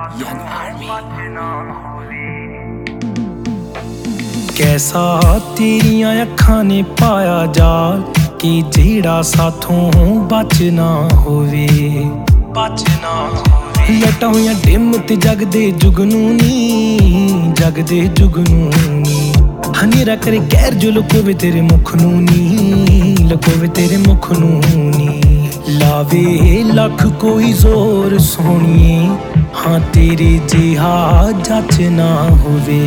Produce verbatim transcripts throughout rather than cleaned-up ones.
Young Army। कैसा तेरियां अखां ने पाया जाल कि जेड़ा साथों बच ना होवे, बच ना होवे। लटां होइयां डिम ते जगदे जुगनू नी, जगदे जुगनू नी। हनेरा करे गैर जो लुकोवे तेरे मुख नू नी, लुकोवे तेरे मुख नू नी। लावे लख कोई जोर सोहणिए, हाँ तेरे जिहा जच ना होवे,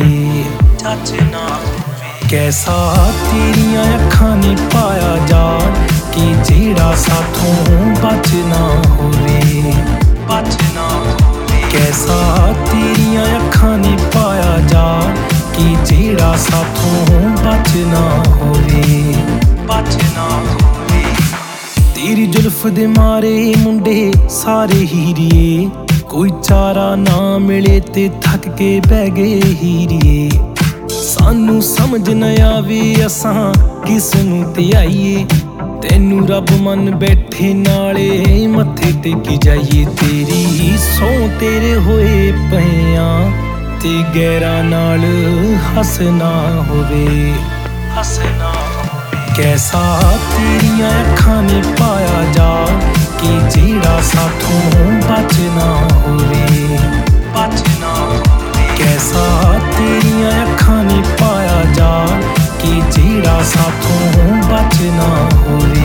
जच ना होवे। कैसा तेरियां अखां ने पाया जाल कि जेड़ा साथों बच ना होवे, बच ना होवे। कैसा तेरियां अखां ने पाया जाल कि जेड़ा साथों बच ना होवे, बच ना होवे। तेरी जुल्फ दे मारे मुंडे सारे हीरिए, कोई चारा ना मिले ते थक के बह गए हीरिए। सानू समझ न आवे असां किस नू ध्याईए, तैनू रब मन बैठे नाले मत्थे टेकी जाइए। तेरी सौ तेरे होए पइयां ते गैरां नाल हसना होवे, हसना होवे। कैसा तेरियां अखां ने पाया जाल कि जेड़ा साथों बच ना होवे, बच ना होवे। कैसा तेरियां अखां ने पाया जाल कि जेड़ा साथों बच ना होवे,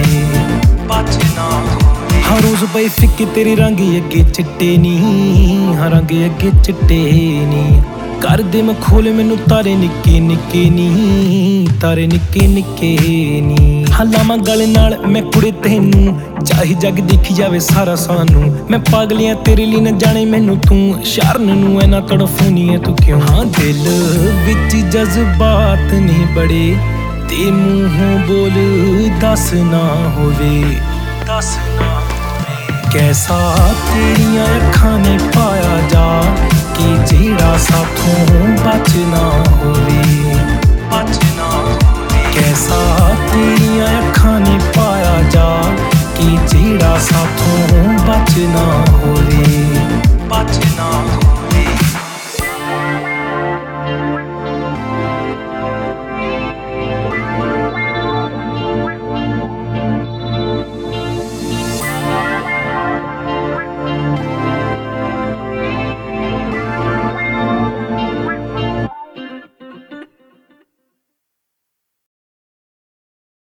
बच ना होवे। हर रोज पई फिक्के तेरे रंग अगे चिट्टे नी, हर रंग अगे चिट्टे नी। कर दे मखोले मैनू तारे निक्के निक्के नी, तारे निक्के निक्के नी। हलावां गल नाल मैं कुड़े तैनू, चाहे जग देखी जावे सारा सानू। मैं पागलियां तेरे लिए न जाने मैनू तू, शरण नू ऐना तड़फूनी है तू क्यों। हाँ दिल विच जज्बात ने बड़े ते मूहों बोल दस ना होवे, दस ना होवे। कैसा तेरियां अखां ने पाया जाल कि जेड़ा साथों बच ना होवे, बच ना होवे। कैसा तेरियां अखां